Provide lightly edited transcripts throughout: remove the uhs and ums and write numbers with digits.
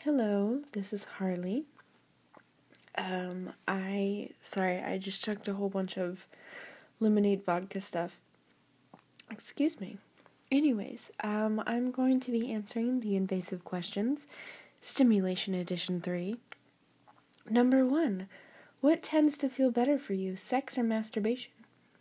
Hello, this is Harley. I just chugged a whole bunch of lemonade vodka stuff. Excuse me. Anyways, I'm going to be answering the invasive questions, Stimulation Edition 3. Number 1, what tends to feel better for you, sex or masturbation?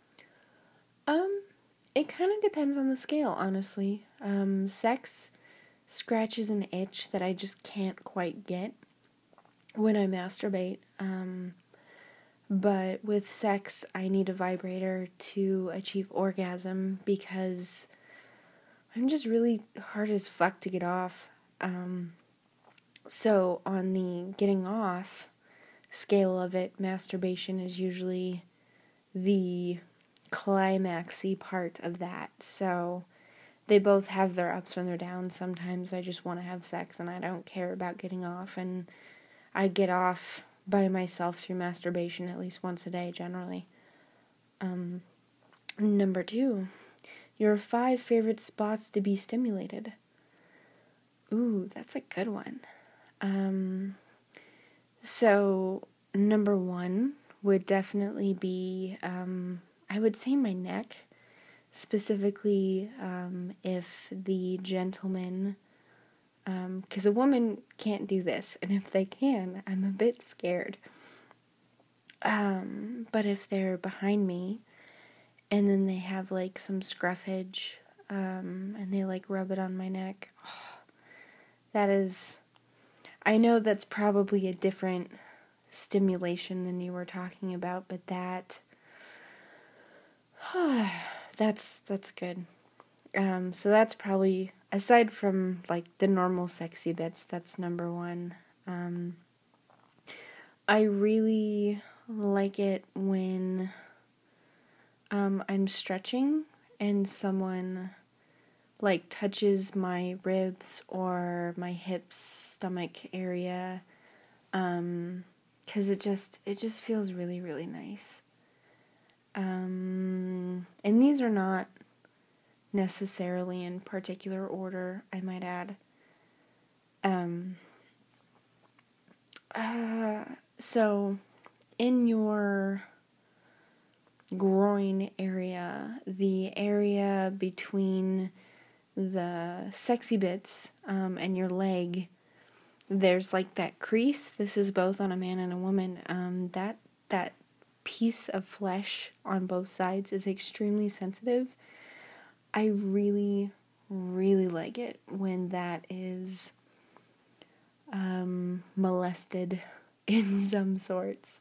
It kind of depends on the scale, honestly. Sex scratches an itch that I just can't quite get when I masturbate. But with sex, I need a vibrator to achieve orgasm because I'm just really hard as fuck to get off. So on the getting off scale of it, masturbation is usually the climaxy part of that. So they both have their ups and their downs. Sometimes I just want to have sex and I don't care about getting off, and I get off by myself through masturbation at least once a day, generally. Number 2, your 5 favorite spots to be stimulated. Ooh, that's a good one. So number 1 would definitely be, I would say my neck, specifically if the gentleman, because a woman can't do this, and if they can, I'm a bit scared. But if they're behind me, and then they have, like, some scruffage, and they, like, rub it on my neck, that is, I know that's probably a different stimulation than you were talking about, but that's good. So that's probably, aside from, like, the normal sexy bits, that's number 1. I really like it when I'm stretching and someone, like, touches my ribs or my hips, stomach area, because it just feels really, really nice. And these are not necessarily in particular order, I might add. So in your groin area, the area between the sexy bits and your leg, there's, like, that crease. This is both on a man and a woman. That piece of flesh on both sides is extremely sensitive. I really, really like it when that is molested in some sorts.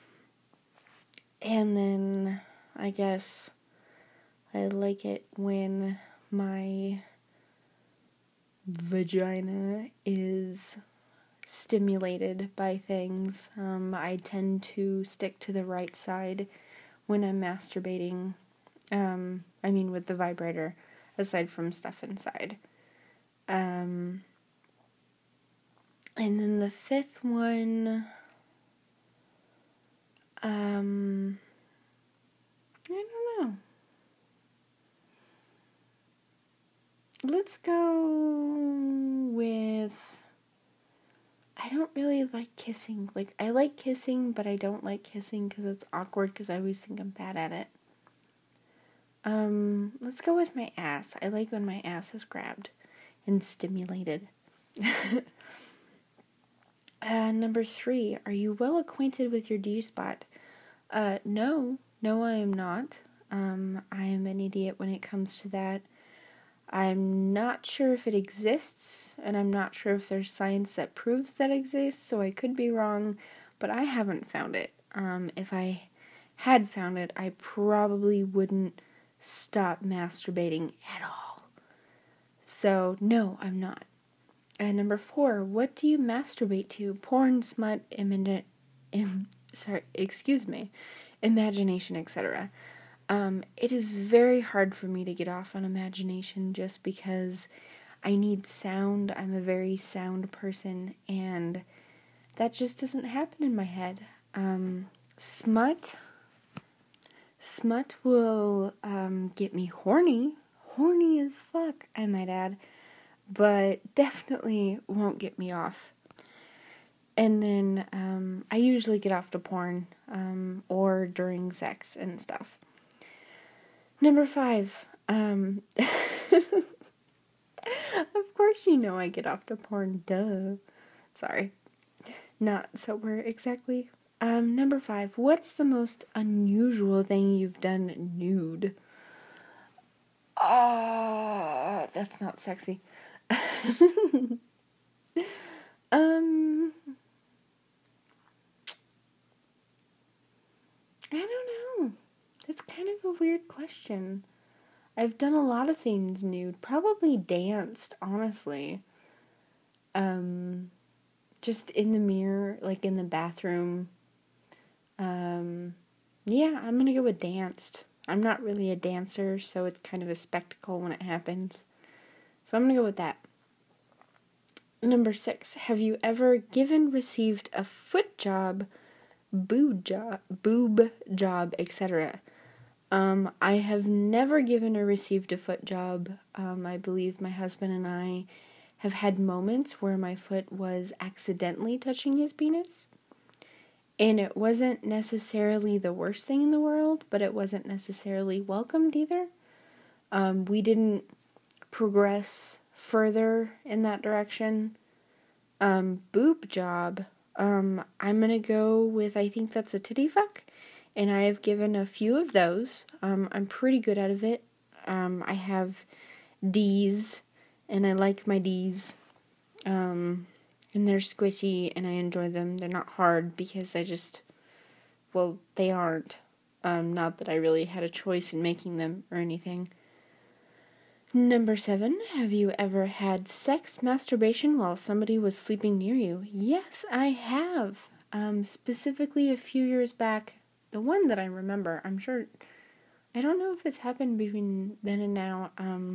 And then I guess I like it when my vagina is stimulated by things. I tend to stick to the right side when I'm masturbating. With the vibrator, aside from stuff inside. And then the 5th one, I don't know. Let's go with, I don't really like kissing. Like, I like kissing, but I don't like kissing because it's awkward because I always think I'm bad at it. Let's go with my ass. I like when my ass is grabbed and stimulated. Number 3, are you well acquainted with your G-spot? No, I am not. I am an idiot when it comes to that. I'm not sure if it exists, and I'm not sure if there's science that proves that exists, so I could be wrong, but I haven't found it. If I had found it, I probably wouldn't stop masturbating at all. So, no, I'm not. And number 4, what do you masturbate to? Porn, smut, imagination, etc. It is very hard for me to get off on imagination just because I need sound. I'm a very sound person, and that just doesn't happen in my head. Smut will get me horny as fuck, I might add, but definitely won't get me off And then I usually get off to porn or during sex and stuff. Number 5. Of course you know I get off to porn, duh. Sorry. Not sober, exactly. Number 5. What's the most unusual thing you've done nude? That's not sexy. I don't know. That's kind of a weird question. I've done a lot of things nude. Probably danced, honestly. Just in the mirror, like in the bathroom. Yeah, I'm gonna go with danced. I'm not really a dancer, so it's kind of a spectacle when it happens. So I'm gonna go with that. Number 6. Have you ever received a foot job, boob job, etc.? I have never given or received a foot job. I believe my husband and I have had moments where my foot was accidentally touching his penis. And it wasn't necessarily the worst thing in the world, but it wasn't necessarily welcomed either. We didn't progress further in that direction. Boob job. I'm gonna go with, I think that's a titty fuck. And I have given a few of those. I'm pretty good out of it. I have D's, and I like my D's. And they're squishy, and I enjoy them. They're not hard because they aren't. Not that I really had a choice in making them or anything. Number 7, have you ever had sex masturbation while somebody was sleeping near you? Yes, I have. Specifically a few years back, the one that I remember, I'm sure, I don't know if it's happened between then and now,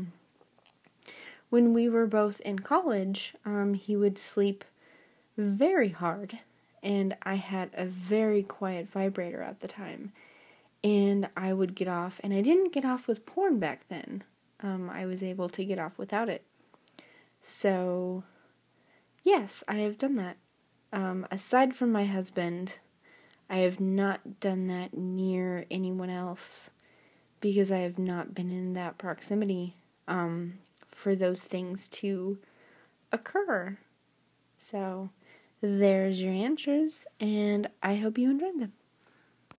when we were both in college, he would sleep very hard, and I had a very quiet vibrator at the time, and I would get off, and I didn't get off with porn back then. I was able to get off without it. So, yes, I have done that. Aside from my husband, I have not done that near anyone else because I have not been in that proximity for those things to occur. So, there's your answers, and I hope you enjoyed them.